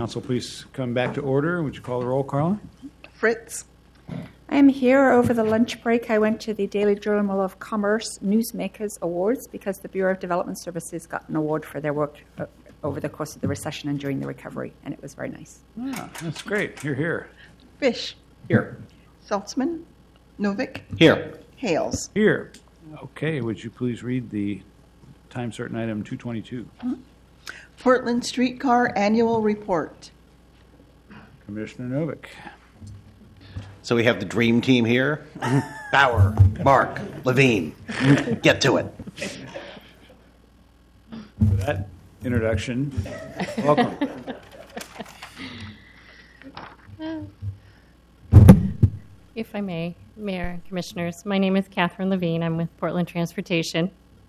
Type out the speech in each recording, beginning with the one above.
council please come back to order? Would you call the roll, Carla? Fritz. I am here. Over the lunch break, I went to the Daily Journal of Commerce Newsmakers Awards because the Bureau of Development Services got an award for their work over the course of the recession and during the recovery, and it was very nice. Ah, that's great. Here. Fish. Here. Saltzman. Novick. Here. Hales. Here. Okay, would you please read the time certain item 222? Portland Streetcar Annual Report. Commissioner Novick. So we have the dream team here. Bauer, Mark, Levine. Get to it. For that introduction, welcome. If I may, Mayor and Commissioners, my name is Catherine Levine. I'm with Portland Transportation.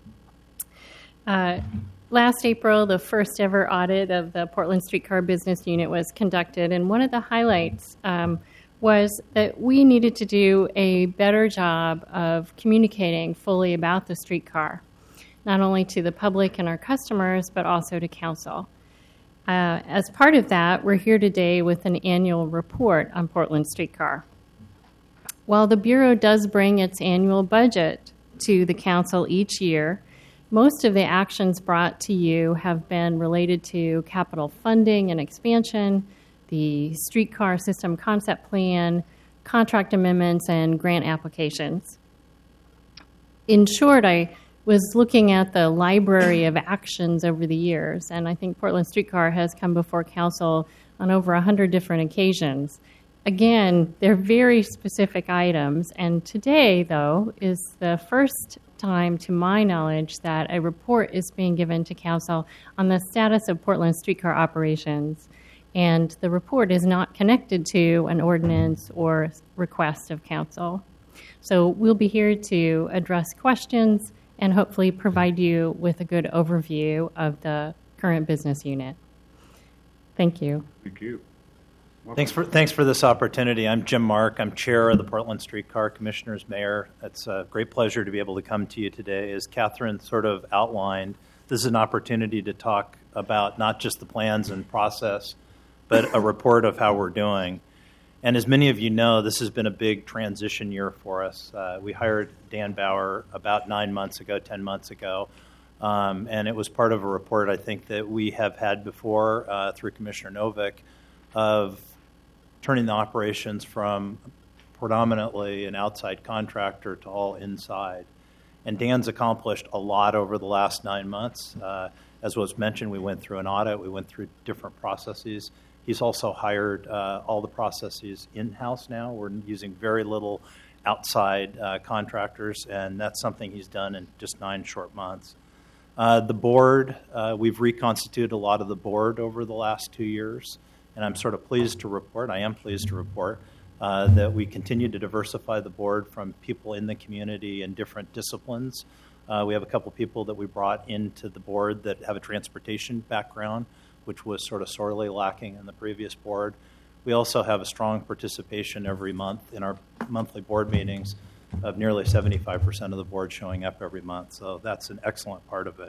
Last April, the first ever audit of the Portland Streetcar Business Unit was conducted, and one of the highlights was that we needed to do a better job of communicating fully about the streetcar, not only to the public and our customers, but also to council. As part of that, we're here today with an annual report on Portland Streetcar. While the Bureau does bring its annual budget to the council each year, most of the actions brought to you have been related to capital funding and expansion, the streetcar system concept plan, contract amendments, and grant applications. In short, I was looking at the library of actions over the years, and I think Portland Streetcar has come before council on over 100 different occasions. Again, they're very specific items, and today, though, is the first time, to my knowledge, that a report is being given to council on the status of Portland streetcar operations, and the report is not connected to an ordinance or request of council. So we'll be here to address questions and hopefully provide you with a good overview of the current business unit. Thank you. Thank you. Thanks for this opportunity. I'm Jim Mark. I'm chair of the Portland Streetcar Commissioners Mayor. It's a great pleasure to be able to come to you today. As Catherine sort of outlined, this is an opportunity to talk about not just the plans and process, but a report of how we're doing. And as many of you know, this has been a big transition year for us. We hired Dan Bauer about 10 months ago, and it was part of a report I think that we have had before through Commissioner Novick of turning the operations from predominantly an outside contractor to all inside. And Dan's accomplished a lot over the last 9 months. As was mentioned, we went through an audit. We went through different processes. He's also hired all the processes in-house now. We're using very little outside contractors, and that's something he's done in just 9 short months. The board, we've reconstituted a lot of the board over the last 2 years. And I'm sort of pleased to report, that we continue to diversify the board from people in the community in different disciplines. We have a couple people that we brought into the board that have a transportation background, which was sort of sorely lacking in the previous board. We also have a strong participation every month in our monthly board meetings of nearly 75% of the board showing up every month. So that's an excellent part of it.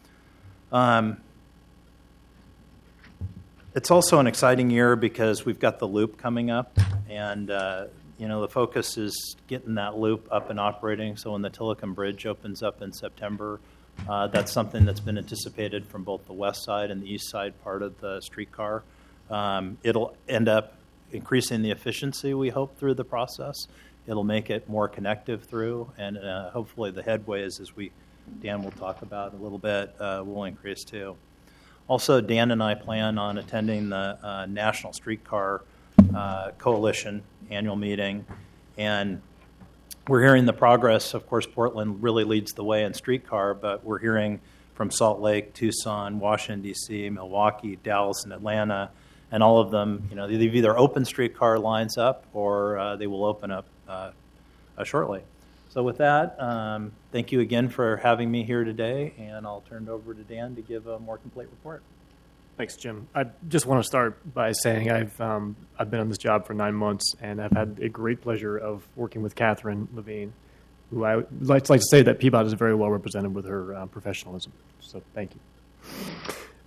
It's also an exciting year because we've got the loop coming up, and the focus is getting that loop up and operating. So when the Tillicum Bridge opens up in September, that's something that's been anticipated from both the west side and the east side part of the streetcar. It'll end up increasing the efficiency, we hope, through the process. It'll make it more connective through, and hopefully the headways, as Dan will talk about a little bit, will increase too. Also, Dan and I plan on attending the National Streetcar Coalition annual meeting, and we're hearing the progress. Of course, Portland really leads the way in streetcar, but we're hearing from Salt Lake, Tucson, Washington, D.C., Milwaukee, Dallas, and Atlanta, and all of them, they've either opened streetcar lines up or they will open up shortly. So with that, thank you again for having me here today, and I'll turn it over to Dan to give a more complete report. Thanks, Jim. I just want to start by saying I've been on this job for 9 months, and I've had a great pleasure of working with Catherine Levine, who I would like to say that Peabody is very well represented with her professionalism. So thank you.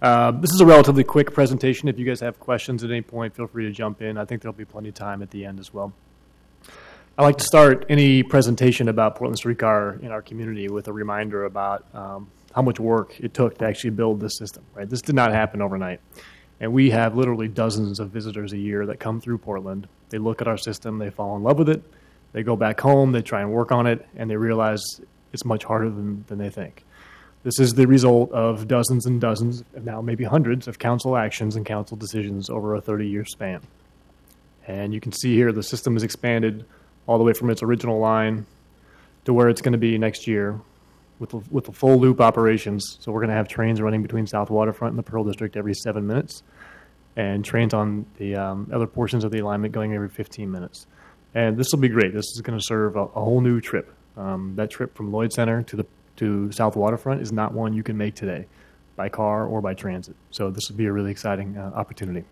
This is a relatively quick presentation. If you guys have questions at any point, feel free to jump in. I think there'll be plenty of time at the end as well. I like to start any presentation about Portland Streetcar in our community with a reminder about how much work it took to actually build this system. Right, this did not happen overnight, and we have literally dozens of visitors a year that come through Portland. They look at our system, they fall in love with it, they go back home, they try and work on it, and they realize it's much harder than they think. This is the result of dozens and dozens, now maybe hundreds, of council actions and council decisions over a 30-year span. And you can see here the system has expanded all the way from its original line to where it's going to be next year with the full loop operations. So we're going to have trains running between South Waterfront and the Pearl District every 7 minutes, and trains on the other portions of the alignment going every 15 minutes. And this will be great. This is going to serve a whole new trip. That trip from Lloyd Center to South Waterfront is not one you can make today by car or by transit. So this will be a really exciting opportunity.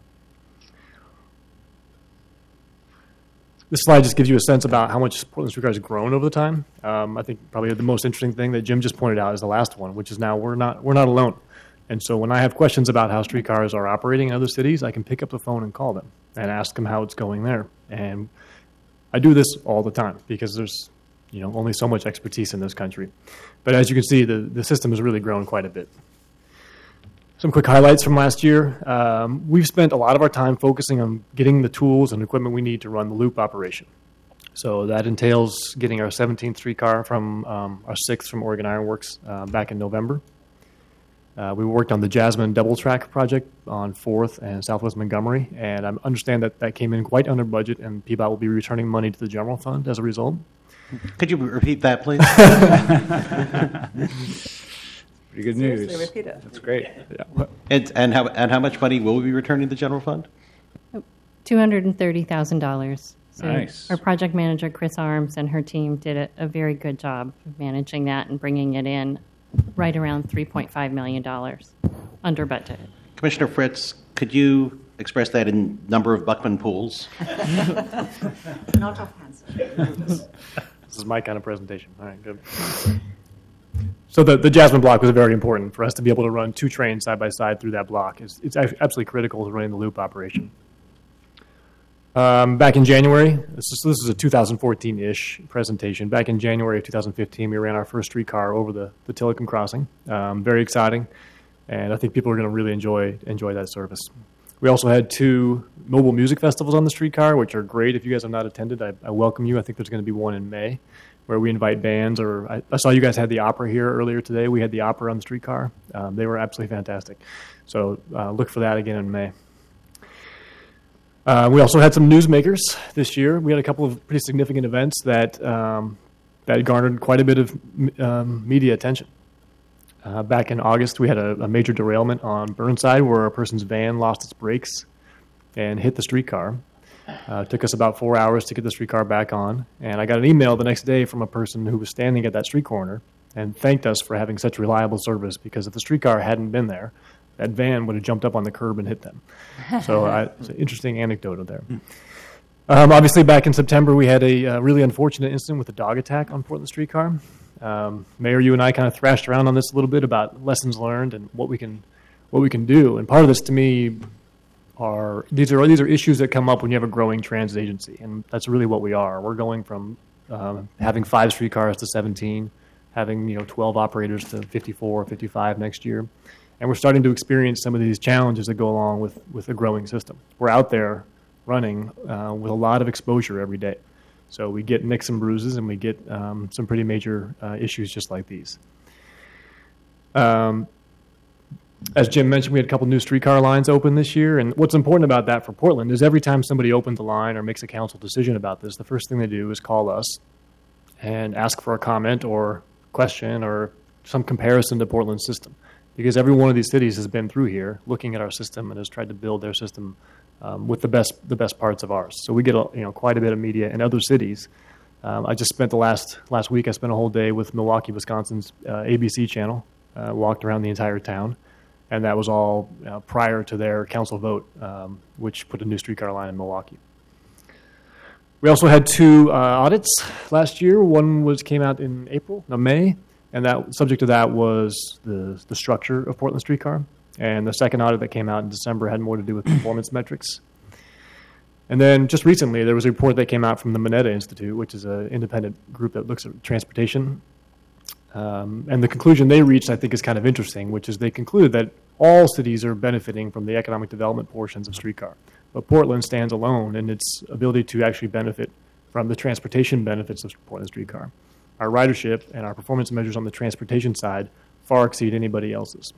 This slide just gives you a sense about how much Portland Streetcar has grown over the time. I think probably the most interesting thing that Jim just pointed out is the last one, which is now we're not alone. And so when I have questions about how streetcars are operating in other cities, I can pick up the phone and call them and ask them how it's going there. And I do this all the time because there's only so much expertise in this country. But as you can see, the system has really grown quite a bit. Some quick highlights from last year. We've spent a lot of our time focusing on getting the tools and equipment we need to run the loop operation. So that entails getting our 17th streetcar from our 6th from Oregon Iron Works back in November. We worked on the Jasmine double track project on 4th and Southwest Montgomery, and I understand that came in quite under budget, and PBOT will be returning money to the general fund as a result. Could you repeat that, please? Pretty good news. Seriously, repeat it. That's great. Yeah. And how much money will we be returning to the general fund? $230,000. So Nice. our project manager, Chris Arms, and her team did a very good job of managing that and bringing it in right around $3.5 million under budget. Commissioner Fritz, could you express that in number of Buckman pools? Not offensive. This is my kind of presentation. All right, good. So the Jasmine block was very important for us to be able to run 2 trains side by side through that block. It's absolutely critical to running the loop operation. Back in January, this is a 2014-ish presentation. Back in January of 2015, we ran our first streetcar over the Tillicum Crossing. Very exciting, and I think people are going to really enjoy that service. We also had 2 mobile music festivals on the streetcar, which are great. If you guys have not attended, I welcome you. I think there's going to be one in May where we invite bands. I saw you guys had the opera here earlier today. We had the opera on the streetcar. They were absolutely fantastic. So look for that again in May. We also had some newsmakers this year. We had a couple of pretty significant events that garnered quite a bit of media attention. Back in August, we had a major derailment on Burnside where a person's van lost its brakes and hit the streetcar. It took us about 4 hours to get the streetcar back on, and I got an email the next day from a person who was standing at that street corner and thanked us for having such reliable service, because if the streetcar hadn't been there, that van would have jumped up on the curb and hit them. So it's an interesting anecdote there. Obviously, back in September, we had a really unfortunate incident with a dog attack on Portland Streetcar. Mayor, you and I kind of thrashed around on this a little bit about lessons learned and what we can do. And part of this, to me, these are issues that come up when you have a growing transit agency, and that's really what we are. We're going from having 5 streetcars to 17, having 12 operators to 54 or 55 next year, and we're starting to experience some of these challenges that go along with a growing system. We're out there running with a lot of exposure every day, so we get nicks and bruises, and we get some pretty major issues just like these. As Jim mentioned, we had a couple new streetcar lines open this year, and what's important about that for Portland is every time somebody opens a line or makes a council decision about this, the first thing they do is call us and ask for a comment or question or some comparison to Portland's system, because every one of these cities has been through here looking at our system and has tried to build their system with the best parts of ours. So we get quite a bit of media in other cities. I just spent the last week, I spent a whole day with Milwaukee, Wisconsin's ABC channel, walked around the entire town. And that was all prior to their council vote, which put a new streetcar line in Milwaukee. We also had 2 audits last year. One came out in May, and that subject to that was the structure of Portland Streetcar. And the second audit that came out in December had more to do with performance metrics. And then just recently, there was a report that came out from the Mineta Institute, which is an independent group that looks at transportation. And the conclusion they reached, I think, is kind of interesting, which is they concluded that all cities are benefiting from the economic development portions of streetcar. But Portland stands alone in its ability to actually benefit from the transportation benefits of Portland streetcar. Our ridership and our performance measures on the transportation side far exceed anybody else's.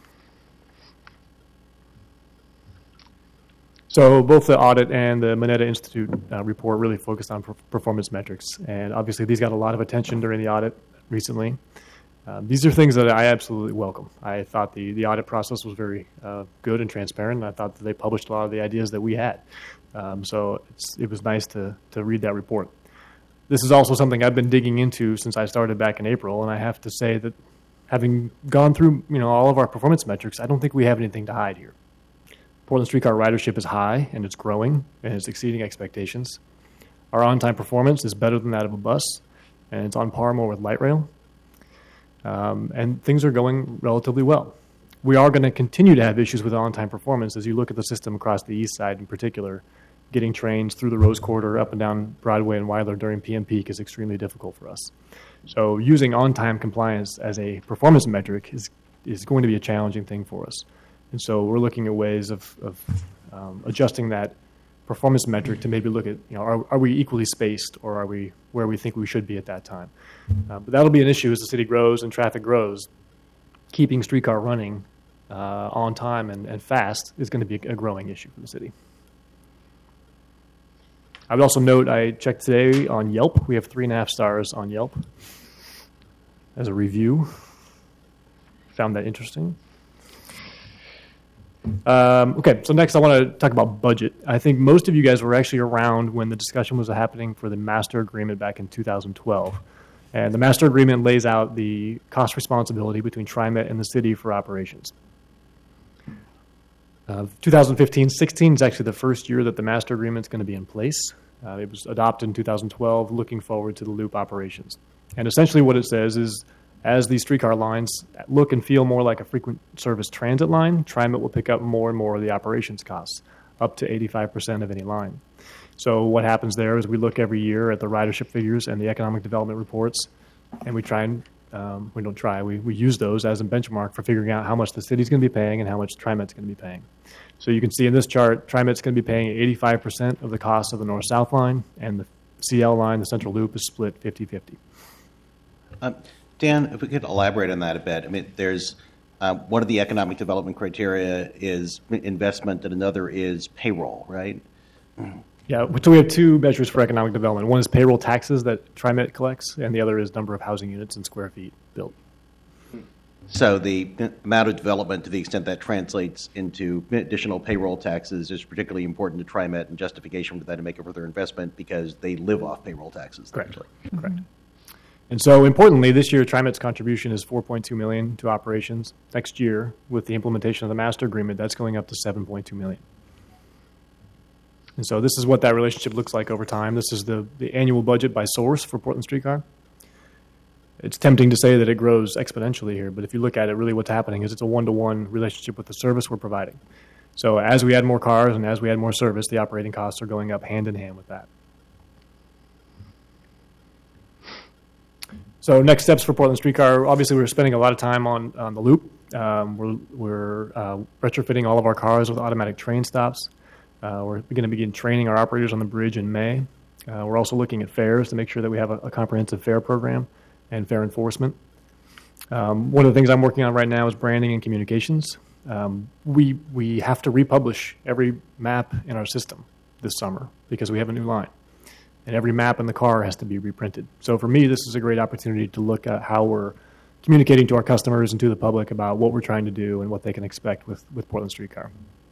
So both the audit and the Mineta Institute report really focused on performance metrics. And obviously these got a lot of attention during the audit recently. These are things that I absolutely welcome. I thought the audit process was very good and transparent. And I thought that they published a lot of the ideas that we had. So it was nice to read that report. This is also something I've been digging into since I started back in April, and I have to say that having gone through all of our performance metrics, I don't think we have anything to hide here. Portland streetcar ridership is high, and it's growing, and it's exceeding expectations. Our on-time performance is better than that of a bus, and it's on par more with light rail. And things are going relatively well. We are going to continue to have issues with on-time performance as you look at the system across the east side in particular. Getting trains through the Rose Corridor up and down Broadway and Weiler during PM peak is extremely difficult for us. So using on-time compliance as a performance metric is going to be a challenging thing for us. And so we're looking at ways of adjusting that performance metric to maybe look at, are we equally spaced, or are we where we think we should be at that time? But that'll be an issue as the city grows and traffic grows. Keeping streetcar running on time and fast is going to be a growing issue for the city. I would also note, I checked today on Yelp. We have 3.5 stars on Yelp as a review. Found that interesting. Okay, so next I want to talk about budget. I think most of you guys were actually around when the discussion was happening for the master agreement back in 2012. And the master agreement lays out the cost responsibility between TriMet and the city for operations. 2015-16 is actually the first year that the master agreement is going to be in place. It was adopted in 2012, looking forward to the loop operations. And essentially what it says is, as these streetcar lines look and feel more like a frequent service transit line, TriMet will pick up more and more of the operations costs, up to 85% of any line. So what happens there is we look every year at the ridership figures and the economic development reports, and we try and we use those as a benchmark for figuring out how much the city's going to be paying and how much TriMet's going to be paying. So you can see in this chart, TriMet's going to be paying 85% of the cost of the north-south line, and the CL line, the central loop, is split 50-50. Dan, if we could elaborate on that a bit. I mean, there's one of the economic development criteria is investment, and another is payroll, right? Yeah, so we have two measures for economic development. One is payroll taxes that TriMet collects, and the other is number of housing units and square feet built. So the amount of development, to the extent that translates into additional payroll taxes, is particularly important to TriMet, and justification for that to make a further investment because they live off payroll taxes. Correct. Correct. And so importantly, this year TriMet's contribution is $4.2 million to operations. Next year, with the implementation of the master agreement, that's going up to $7.2 million. And so this is what that relationship looks like over time. This is the annual budget by source for Portland Streetcar. It's tempting to say that it grows exponentially here, but if you look at it, really what's happening is it's a one-to-one relationship with the service we're providing. So as we add more cars and as we add more service, the operating costs are going up hand in hand with that. So next steps for Portland Streetcar, obviously we're spending a lot of time on the loop. We're retrofitting all of our cars with automatic train stops. We're going to begin training our operators on the bridge in May. We're also looking at fares to make sure that we have a comprehensive fare program and fare enforcement. One of the things I'm working on right now is branding and communications. We have to republish every map in our system this summer because we have a new line. And every map in the car has to be reprinted. So for me, this is a great opportunity to look at how we're communicating to our customers and to the public about what we're trying to do and what they can expect with Portland Streetcar.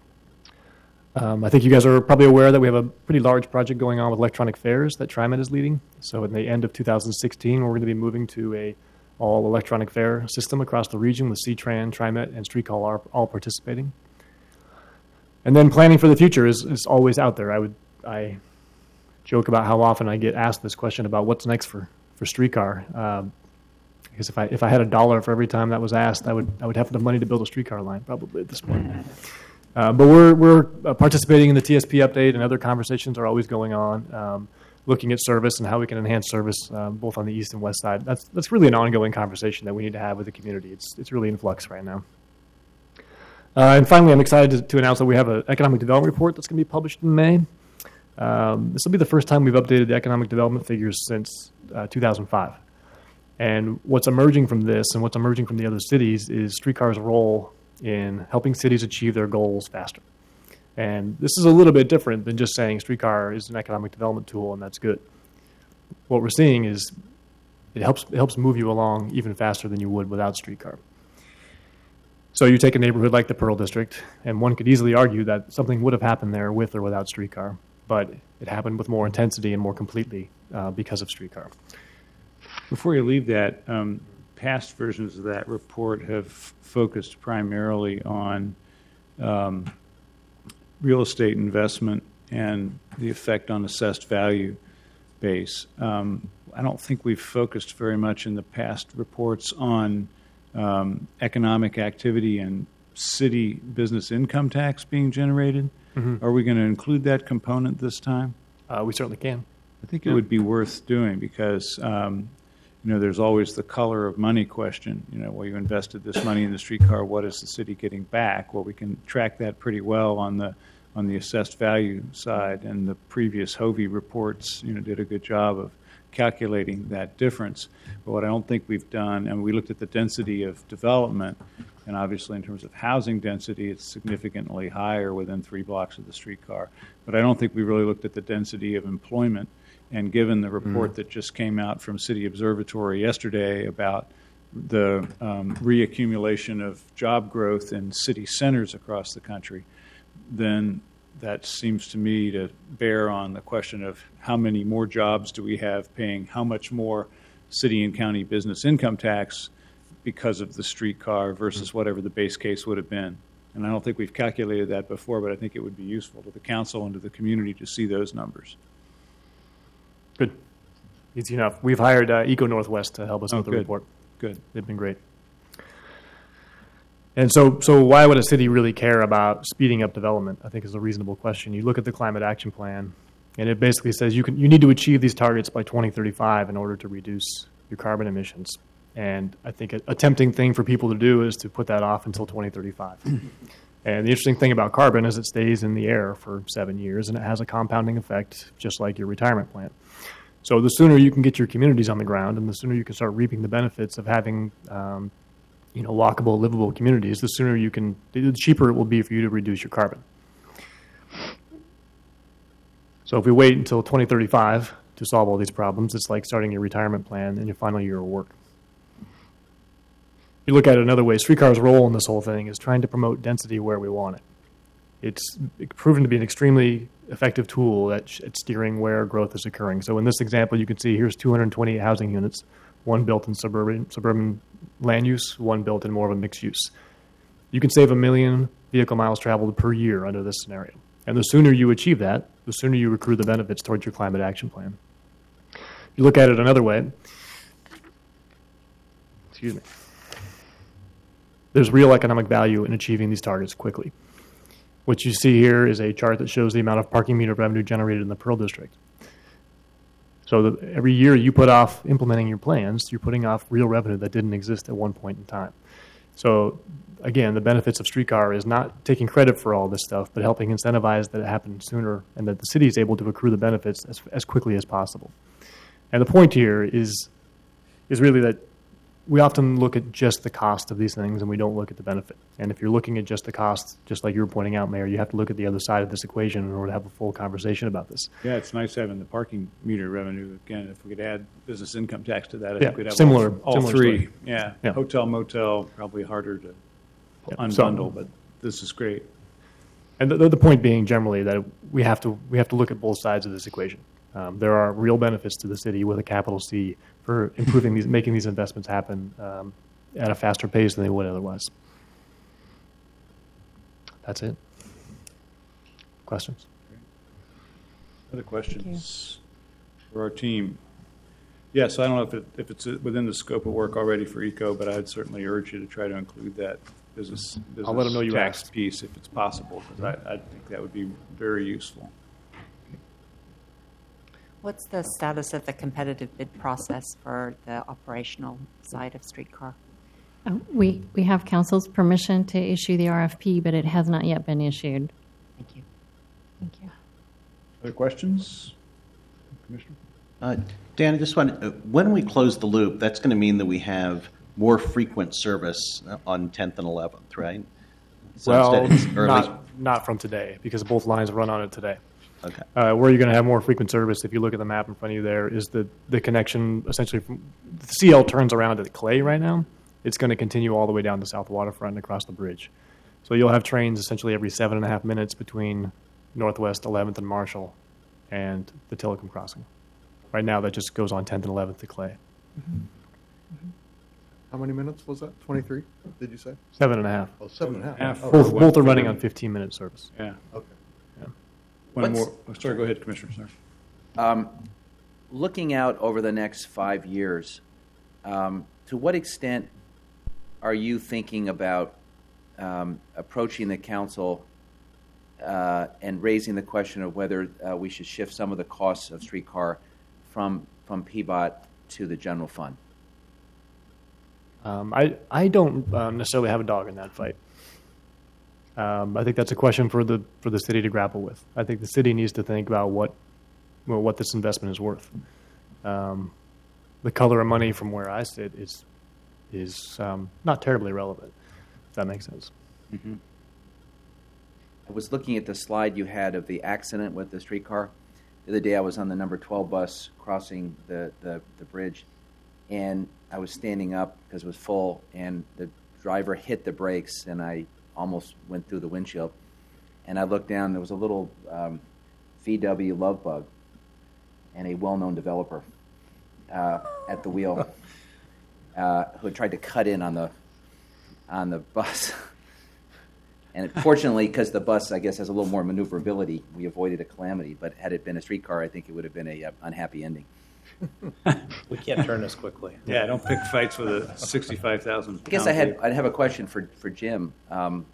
I think you guys are probably aware that we have a pretty large project going on with electronic fares that TriMet is leading. So at the end of 2016, we're going to be moving to a all electronic fare system across the region with C-Tran, TriMet, and Streetcar all participating. And then planning for the future is always out there. I joke about how often I get asked this question about what's next for Streetcar. Because if I had $1 for every time that was asked, I would have the money to build a streetcar line probably at this point. But we're participating in the TSP update, and other conversations are always going on, looking at service and how we can enhance service both on the east and west side. That's really an ongoing conversation that we need to have with the community. It's really in flux right now. And finally, I'm excited to announce that we have an economic development report that's going to be published in May. This will be the first time we've updated the economic development figures since 2005. And what's emerging from this and what's emerging from the other cities is streetcar's role in helping cities achieve their goals faster. And this is a little bit different than just saying streetcar is an economic development tool and that's good. What we're seeing is it helps move you along even faster than you would without streetcar. So you take a neighborhood like the Pearl District, and one could easily argue that something would have happened there with or without streetcar, but it happened with more intensity and more completely because of streetcar. Before you leave that, past versions of that report have focused primarily on real estate investment and the effect on assessed value base. I don't think we've focused very much in the past reports on economic activity and city business income tax being generated. Mm-hmm. Are we going to include that component this time? We certainly can. I think it would be worth doing because there's always the color of money question. Well, you invested this money in the streetcar. What is the city getting back? Well, we can track that pretty well on the assessed value side, and the previous Hovey reports, did a good job of calculating that difference. But what I don't think we've done, and we looked at the density of development, and obviously in terms of housing density, it's significantly higher within 3 blocks of the streetcar. But I don't think we really looked at the density of employment. And given the report that just came out from City Observatory yesterday about the reaccumulation of job growth in city centers across the country, then that seems to me to bear on the question of how many more jobs do we have paying how much more city and county business income tax because of the streetcar versus whatever the base case would have been. And I don't think we've calculated that before, but I think it would be useful to the council and to the community to see those numbers. Good. Easy enough. We've hired Eco Northwest to help us with the good. report. Good. They've been great. And so why would a city really care about speeding up development, I think is a reasonable question. You look at the Climate Action Plan, and it basically says you need to achieve these targets by 2035 in order to reduce your carbon emissions. And I think a tempting thing for people to do is to put that off until 2035. And the interesting thing about carbon is it stays in the air for 7 years, and it has a compounding effect, just like your retirement plan. So the sooner you can get your communities on the ground, and the sooner you can start reaping the benefits of having, walkable, livable communities, the cheaper it will be for you to reduce your carbon. So if we wait until 2035 to solve all these problems, it's like starting your retirement plan in your final year of work. You look at it another way, streetcar's role in this whole thing is trying to promote density where we want it. It's proven to be an extremely effective tool at steering where growth is occurring. So in this example, you can see here's 228 housing units, one built in suburban land use, one built in more of a mixed use. You can save 1 million vehicle miles traveled per year under this scenario. And the sooner you achieve that, the sooner you accrue the benefits towards your climate action plan. You look at it another way, there's real economic value in achieving these targets quickly. What you see here is a chart that shows the amount of parking meter revenue generated in the Pearl District. So every year you put off implementing your plans, you're putting off real revenue that didn't exist at one point in time. So again, the benefits of streetcar is not taking credit for all this stuff, but helping incentivize that it happens sooner and that the city is able to accrue the benefits as quickly as possible. And the point here is really that we often look at just the cost of these things and we don't look at the benefit. And if you're looking at just the cost, just like you were pointing out, Mayor, you have to look at the other side of this equation in order to have a full conversation about this. Yeah, it's nice having the parking meter revenue. Again, if we could add business income tax to that, I think we'd have all three. Story. Yeah. Hotel, motel, probably harder to unbundle, but this is great. And the point being generally that we have to look at both sides of this equation. There are real benefits to the city with a capital C for making these investments happen at a faster pace than they would otherwise. That's it. Questions? Other questions for our team? Yeah, so I don't know if it's within the scope of work already for ECO, but I'd certainly urge you to try to include that business I'll let 'em know you tax asked. piece if it's possible, because I think that would be very useful. What's the status of the competitive bid process for the operational side of streetcar? We have council's permission to issue the RFP, but it has not yet been issued. Thank you. Thank you. Other questions, Commissioner? Dan, I just want when we close the loop, that's going to mean that we have more frequent service on 10th and 11th, right? So Well, instead it's early. not from today, because both lines run on it today. Okay. Where you're going to have more frequent service, if you look at the map in front of you there, is the connection essentially from the CL turns around at Clay right now. It's going to continue all the way down to South Waterfront and across the bridge. So you'll have trains essentially every 7.5 minutes between Northwest 11th and Marshall and the Tillicum Crossing. Right now, that just goes on 10th and 11th to Clay. How many minutes was that? 23, did you say? 7.5. Oh, 7.5. Half. Oh, Both are running on 15-minute service. Yeah. okay. One What's- more. Oh, sorry, go ahead, Commissioner. Sorry. Looking out over the next 5 years, to what extent are you thinking about approaching the council and raising the question of whether we should shift some of the costs of streetcar from PBOT to the general fund? I don't necessarily have a dog in that fight. I think that's a question for the city to grapple with. I think the city needs to think about what this investment is worth. The color of money from where I sit is not terribly relevant, if that makes sense. Mm-hmm. I was looking at the slide you had of the accident with the streetcar. The other day I was on the number 12 bus crossing the bridge, and I was standing up because it was full, and the driver hit the brakes, and I almost went through the windshield. And I looked down, there was a little VW love bug and a well-known developer at the wheel who had tried to cut in on the bus. And fortunately, because the bus, I guess, has a little more maneuverability, we avoided a calamity. But had it been a streetcar, I think it would have been a unhappy ending. We can't turn this quickly. Yeah, don't pick fights with a 65,000. I guess I'd have a question for Jim, who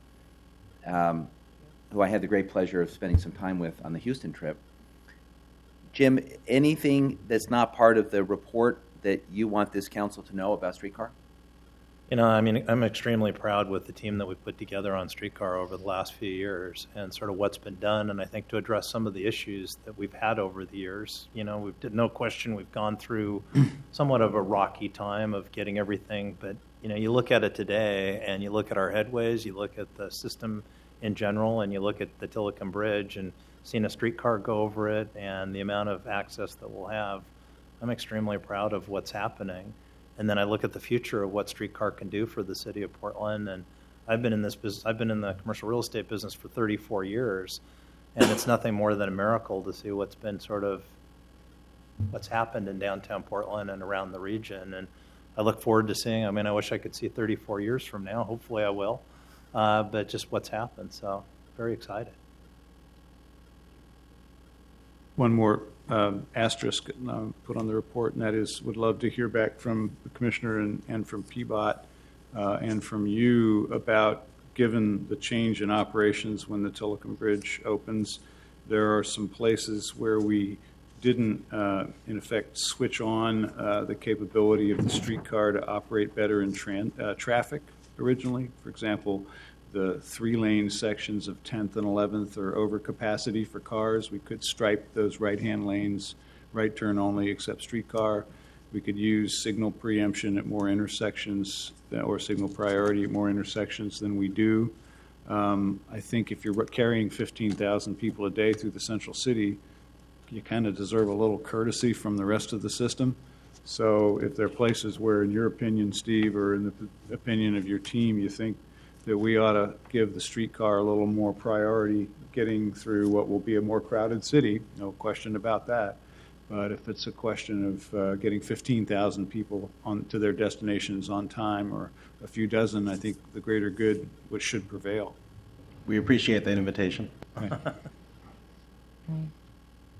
I had the great pleasure of spending some time with on the Houston trip. Jim, anything that's not part of the report that you want this council to know about streetcar? You know, I mean, I'm extremely proud with the team that we've put together on streetcar over the last few years and sort of what's been done. And I think to address some of the issues that we've had over the years, you know, no question we've gone through somewhat of a rocky time of getting everything. But, you know, you look at it today and you look at our headways, you look at the system in general, and you look at the Tillicum Bridge and seeing a streetcar go over it and the amount of access that we'll have. I'm extremely proud of what's happening. And then I look at the future of what streetcar can do for the city of Portland. And I've been in this business. I've been in the commercial real estate business for 34 years, and it's nothing more than a miracle to see what's happened in downtown Portland and around the region. And I look forward to seeing. I mean, I wish I could see 34 years from now. Hopefully, I will. But just what's happened. So very excited. One more asterisk put on the report, and that is, would love to hear back from the Commissioner and from PBOT and from you about, given the change in operations when the Tillicum Bridge opens, there are some places where we didn't, in effect, switch on the capability of the streetcar to operate better in traffic originally. For example, the 3-lane sections of 10th and 11th are over capacity for cars. We could stripe those right-hand lanes, right turn only except streetcar. We could use signal preemption at more intersections or signal priority at more intersections than we do. I think if you're carrying 15,000 people a day through the central city, you kind of deserve a little courtesy from the rest of the system. So if there are places where, in your opinion, Steve, or in the opinion of your team, you think that we ought to give the streetcar a little more priority getting through what will be a more crowded city, no question about that. But if it's a question of getting 15,000 people to their destinations on time, or a few dozen, I think the greater good should prevail. We appreciate that invitation. Okay.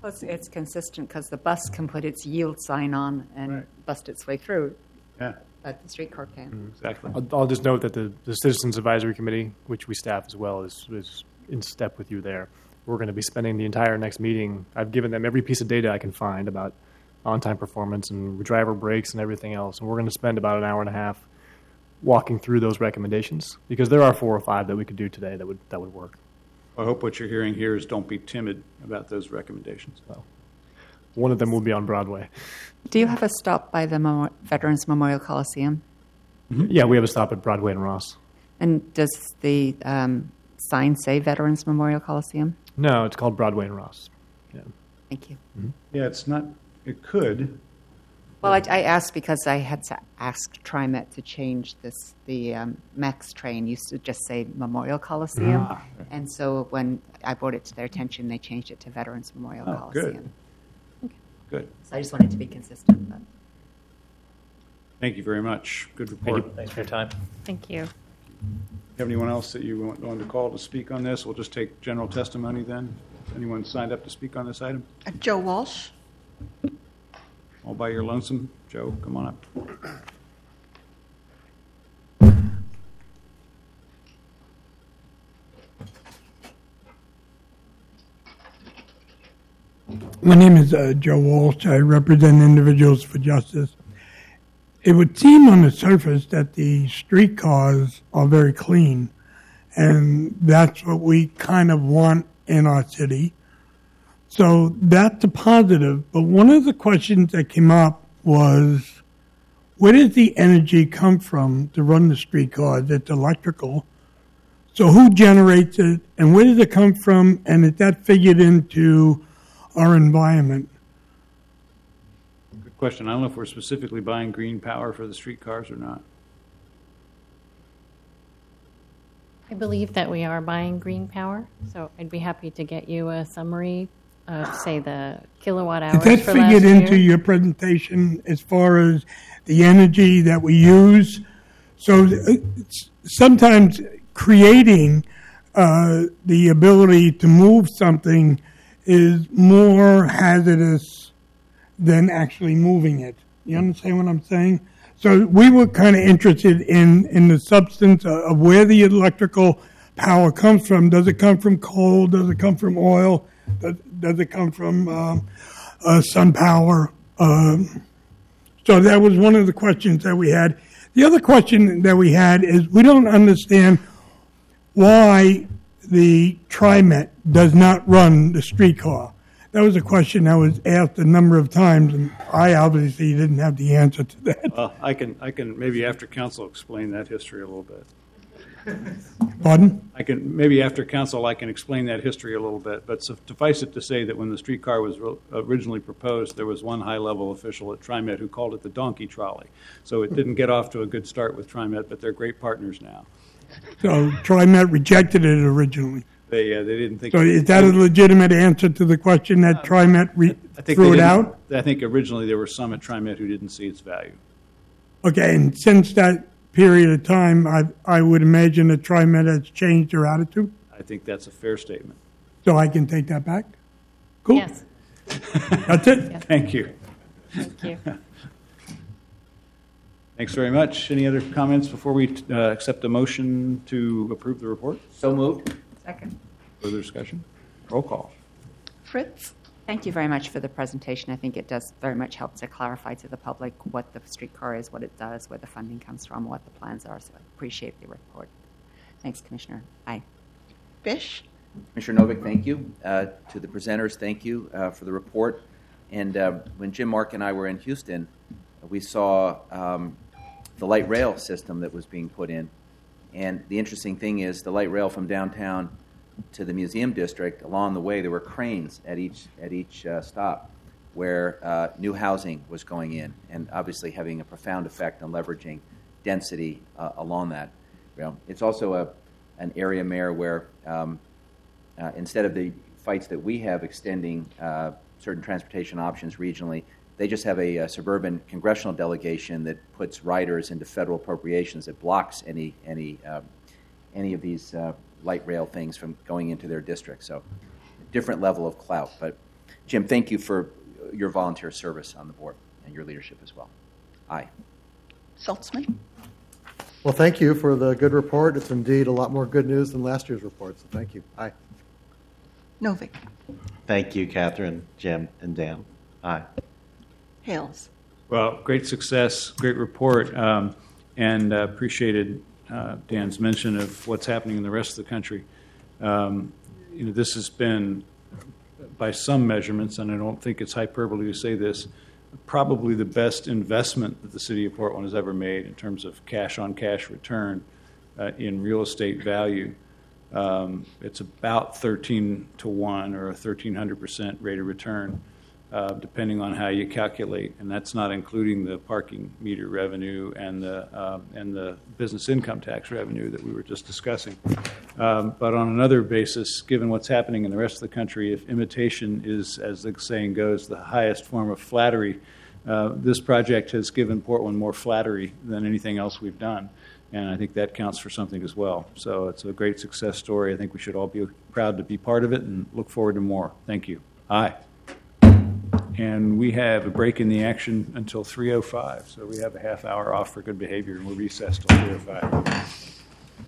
Plus, it's consistent because the bus can put its yield sign on and Right. bust its way through, Yeah, but the streetcar can. exactly. I'll just note that the Citizens Advisory Committee, which we staff as well, is in step with you there. We're going to be spending the entire next meeting. I've given them every piece of data I can find about on-time performance and driver breaks and everything else, and we're going to spend about an hour and a half walking through those recommendations because there are 4 or 5 that we could do today that would work. I hope what you're hearing here is don't be timid about those recommendations. One of them will be on Broadway. Do you have a stop by the Veterans Memorial Coliseum? Yeah, we have a stop at Broadway and Ross. And does the sign say Veterans Memorial Coliseum? No, it's called Broadway and Ross. Yeah. Thank you. Yeah, it's not, it could. Well, I asked because I had to ask TriMet to change the MAX train used to just say Memorial Coliseum. And so when I brought it to their attention, they changed it to Veterans Memorial Oh, good. Coliseum. Good. So I just wanted to be consistent. But. Thank you very much. Good Thank report. you. Thanks for your time. Thank you. Have anyone else that you want to call to speak on this? We'll just take general testimony then. Anyone signed up to speak on this item? Joe Walsh. All by your lonesome? Joe, come on up. My name is Joe Walsh. I represent Individuals for Justice. It would seem on the surface that the streetcars are very clean, and that's what we kind of want in our city. So that's a positive. But one of the questions that came up was, where does the energy come from to run the streetcars? It's electrical. So who generates it, and where does it come from, and is that figured into our environment? Good question. I don't know if we're specifically buying green power for the streetcars or not. I believe that we are buying green power, so I'd be happy to get you a summary of, say, the kilowatt hours Is that for last figured year. into your presentation as far as the energy that we use? So sometimes creating the ability to move something is more hazardous than actually moving it. You understand what I'm saying? So we were kind of interested in the substance of where the electrical power comes from. Does it come from coal? Does it come from oil? Does it come from sun power? So that was one of the questions that we had. The other question that we had is we don't understand why the TriMet does not run the streetcar. That was a question that was asked a number of times, and I obviously didn't have the answer to that. Well, I can maybe after council explain that history a little bit. Pardon? Maybe after council I can explain that history a little bit. But suffice it to say that when the streetcar was originally proposed, there was one high-level official at TriMet who called it the donkey trolley. So it didn't get off to a good start with TriMet, but they're great partners now. So TriMet rejected it originally. They didn't think. So is that a legitimate answer to the question that TriMet I think threw they it didn't- out? I think originally there were some at TriMet who didn't see its value. Okay, and since that period of time, I would imagine that TriMet has changed their attitude. I think that's a fair statement. So I can take that back? Cool. Yes, That's it? Thank you. thank you. Thanks very much. Any other comments before we accept a motion to approve the report? So moved. Second. Further discussion? Roll call. Fritz. Thank you very much for the presentation. I think it does very much help to clarify to the public what the streetcar is, what it does, where the funding comes from, what the plans are. So I appreciate the report. Thanks, Commissioner. Aye. Fish. Commissioner Novick, thank you. To the presenters, thank you for the report. And when Jim, Mark, and I were in Houston, we saw the light rail system that was being put in. And the interesting thing is the light rail from downtown to the museum district, along the way there were cranes at each stop where new housing was going in, and obviously having a profound effect on leveraging density along that. You know, it's also an area, Mayor, where instead of the fights that we have extending certain transportation options regionally, they just have a suburban congressional delegation that puts riders into federal appropriations that blocks any of these light rail things from going into their district. So different level of clout. But Jim, thank you for your volunteer service on the board and your leadership as well. Aye. Saltzman, Well, thank you for the good report. It's indeed a lot more good news than last year's report, so thank you. Aye. Novick, Thank you, Catherine, Jim, and Dan. Aye. Hales. Well, great success, great report, and appreciated Dan's mention of what's happening in the rest of the country. This has been, by some measurements, and I don't think it's hyperbole to say this, probably the best investment that the city of Portland has ever made in terms of cash-on-cash return in real estate value. It's about 13 to 1 or a 1,300% rate of return, depending on how you calculate, and that's not including the parking meter revenue and the business income tax revenue that we were just discussing. But on another basis, given what's happening in the rest of the country, if imitation is, as the saying goes, the highest form of flattery, this project has given Portland more flattery than anything else we've done. And I think that counts for something as well. So it's a great success story. I think we should all be proud to be part of it and look forward to more. Thank you. Aye. And we have a break in the action until 3:05. So we have a half hour off for good behavior, and we'll recess till 3:05.